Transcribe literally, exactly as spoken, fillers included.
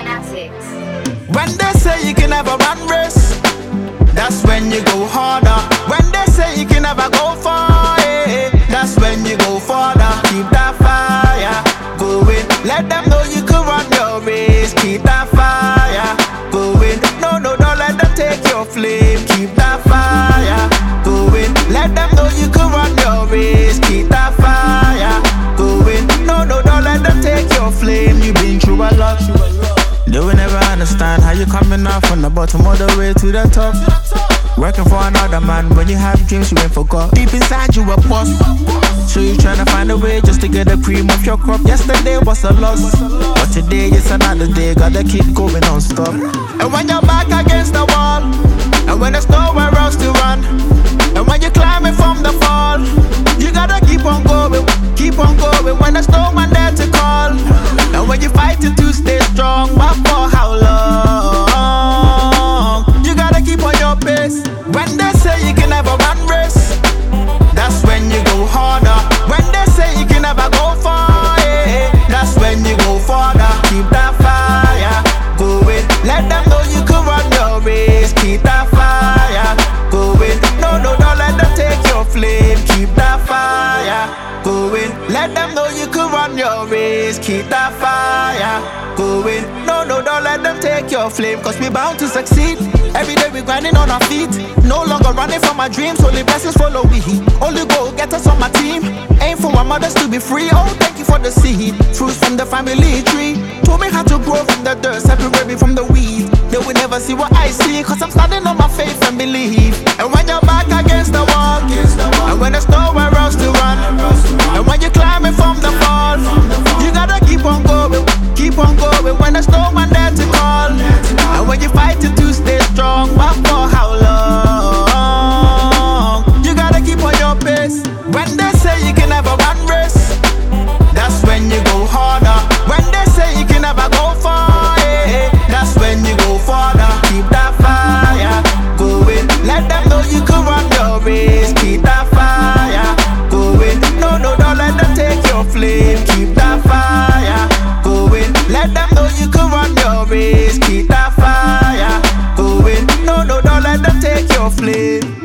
Fanatics. When they say you can never run race, that's when you go harder. When they say you can never go far, eh, that's when you go farther. Keep that fire going. Let them know you can run your race. Keep that fire going. No, no, don't let them take your flame. Keep that fire going. Let them know you can run your race. Keep that fire going. No, no, don't let them take your flame. You've been through a lot. They will never understand how you coming off from the bottom all the way to the top. Working for another man when you have dreams you ain't forgot. Deep inside you a boss, so you tryna find a way just to get the cream off your crop. Yesterday was a loss, but today it's another day. Gotta keep going non-stop. And when you're back against the wall, and when there's nowhere else to run, and when you're climbing from the fall, you gotta keep on going, keep on going. When there's no one there to call, and when you're fighting to stay strong, but for how long? You gotta keep on your pace. When they say you can never run race, that's when you go harder. When they say you can never go far, eh, that's when you go farther. Keep that fire going. Let them know you can run your race. Keep that fire going. No, no, don't let them take your flame. Keep that fire going. Let them know you can run your race. Keep that fire going. No, no, don't let them take your flame. Cause we bound to succeed. Every day we grinding on our feet. No longer running from our dreams. Only blessings follow we. Only go get us on my team. Aim for our mothers to be free. Oh, thank you for the seed. Fruits from the family tree. Told me how to grow from the dirt. Separate me from the weed. They will never see what I see. Cause I'm standing on my faith and believe. And when you're back against the wall, and when there's nowhere else to run, and when you're climbing from the fall, you gotta keep on going, keep on going. When there's no one there to call, and when you're fighting to stay strong, but for how long? You gotta keep on your pace. When they say you can never run race, that's when you go harder. When they say you can never go far, eh, that's when you go farther. Keep that fire going. Let them know you can run your race. Keep that fire going. No, no, don't let them take your flame. Keep that fire going. Let them know you can run your race. Keep that fire going. No, no, don't let them take your flame.